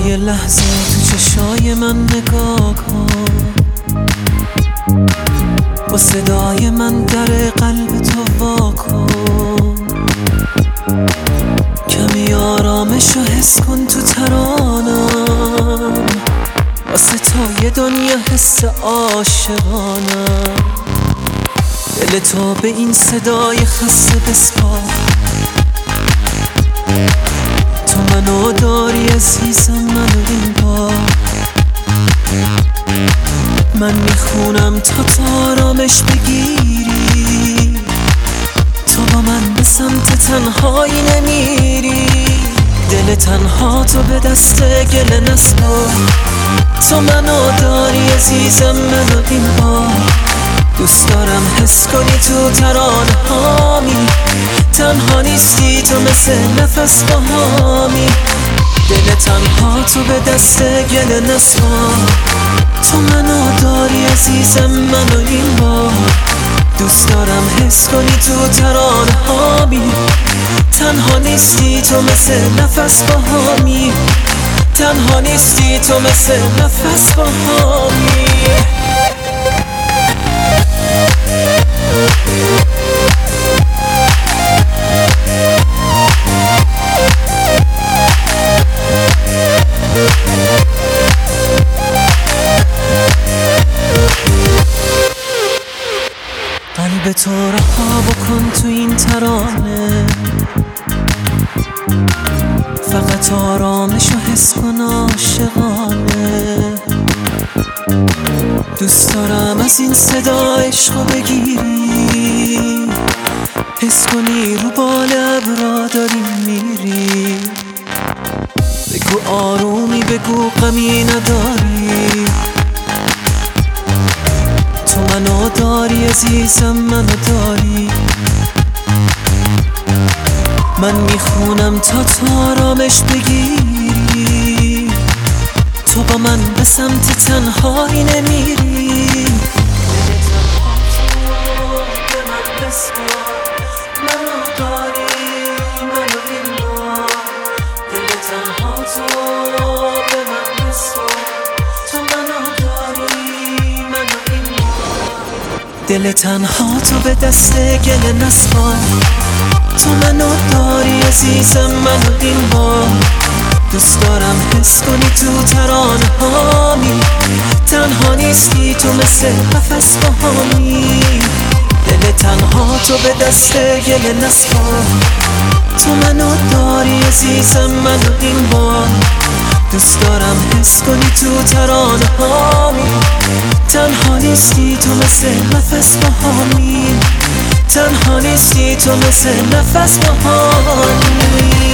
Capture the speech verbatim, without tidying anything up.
یه لحظه تو چشای من نگاه کن، با صدای من در قلب تو وا کن. کمی آرامش رو حس کن تو ترانم، واسه تا یه دنیا حس عاشقانم. دل تو به این صدای خسته بسپار، تو منو داری عزیزم، منو این بار. من میخونم تا تو آرامش بگیری، تو با من به سمت تنهایی نمیری. دل تنها تو به دست گله نسپار، تو منو داری عزیزم، منو این بار. دوست دارم حس کنی تو ترانه هامی، تنها نیستی تو مثل نفس باهامی. دل تنها تو به دست گله نسپار، تو منو داری عزیزم، منو این بار. دوست دارم حس کنی تو ترانه هامی، تنها نیستی تو مثل نفس باهامی. تنها نیستی تو مثل نفس باهامی. قلب تو رها بکن تو این ترانه، فقط آرامش رو حس کن عاشقانه. دوست دارم از این صدا عشقو بگیری، حس کنی رو بال ابرا داری میری. بگو آرومی، بگو غمی نداری، تو منو داری عزیزم، منو داری. من میخونم تا تو آرامش بگیری، تو با من به سمت تنهایی نمیری. منو داری، منو این بار. دل تنها تو به من بسپار، تو منو داری، منو این بار. دل تنها تو به دست گله نسپار، تو منو داری عزیزم، منو این بار. دوست دارم حس کنی تو ترانه هامی، تنها نیستی تو مثل نفس باهامی. دل تنها تو به دست گله نسپار، تو منو داری عزیزم، منو این بار. دوست دارم حس کنی تو ترانه هامی، تنها نیستی تو مثل نفس باهامی. تنها نیستی تو مثل نفس باهامی.